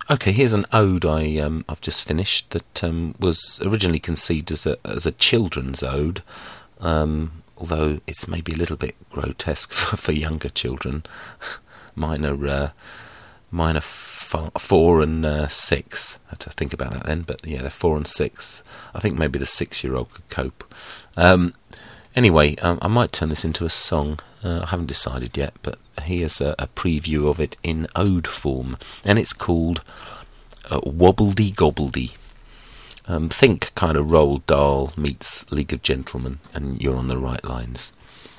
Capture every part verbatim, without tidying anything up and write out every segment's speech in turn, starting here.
Okay, here's an ode I um, I've just finished that um, was originally conceived as a as a children's ode, um, although it's maybe a little bit grotesque for, for younger children. Mine are uh, mine are f- four and uh, six. I had to think about that then, but yeah, they're four and six. I think maybe the six-year-old could cope. Um, anyway, um, I might turn this into a song. Uh, I haven't decided yet, but here's a, a preview of it in ode form, and it's called uh, Wobbledy Gobbledy. Um, think kind of Roald Dahl meets League of Gentlemen, and you're on the right lines.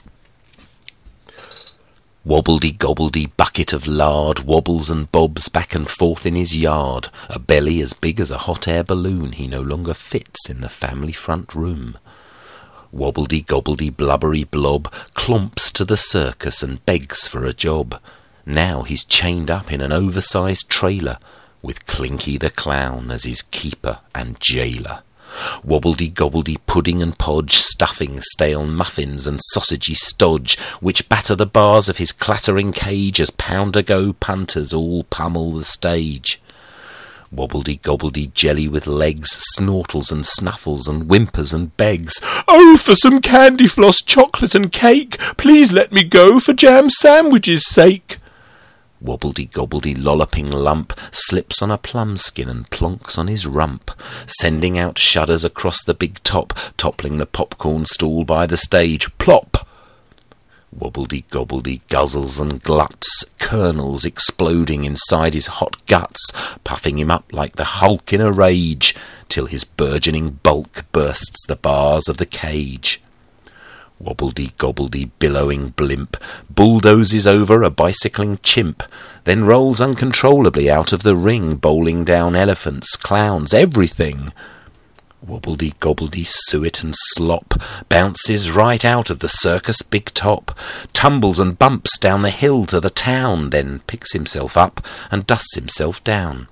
Wobbledy gobbledy bucket of lard wobbles and bobs back and forth in his yard. A belly as big as a hot air balloon, he no longer fits in the family front room. Wobbledy gobbledy blubbery blob clomps to the circus and begs for a job. Now he's chained up in an oversized trailer with Clinky the Clown as his keeper and jailer. Wobbledy gobbledy pudding and podge, stuffing, stale muffins and sausagey stodge, which batter the bars of his clattering cage as pounder-go punters all pummel the stage. Wobbledy gobbledy jelly with legs, snortles and snuffles and whimpers and begs. Oh, for some candy floss, chocolate and cake! Please let me go for jam sandwiches' sake! Wobbledy gobbledy lolloping lump slips on a plum skin and plonks on his rump, sending out shudders across the big top, toppling the popcorn stall by the stage. Plop! Wobbledy gobbledy guzzles and gluts, kernels exploding inside his hot guts, puffing him up like the Hulk in a rage, till his burgeoning bulk bursts the bars of the cage. Wobbledy gobbledy billowing blimp bulldozes over a bicycling chimp, then rolls uncontrollably out of the ring, bowling down elephants, clowns, everything. Wobbledy gobbledy suet and slop bounces right out of the circus big top, tumbles and bumps down the hill to the town, then picks himself up and dusts himself down.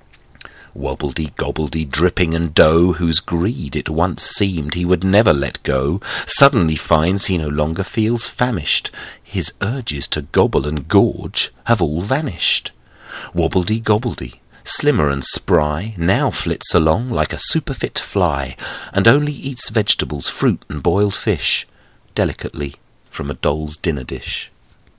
Wobbledy gobbledy dripping and dough, whose greed it once seemed he would never let go, suddenly finds he no longer feels famished. His urges to gobble and gorge have all vanished. Wobbledy gobbledy, slimmer and spry, now flits along like a superfit fly, and only eats vegetables, fruit and boiled fish, delicately from a doll's dinner dish.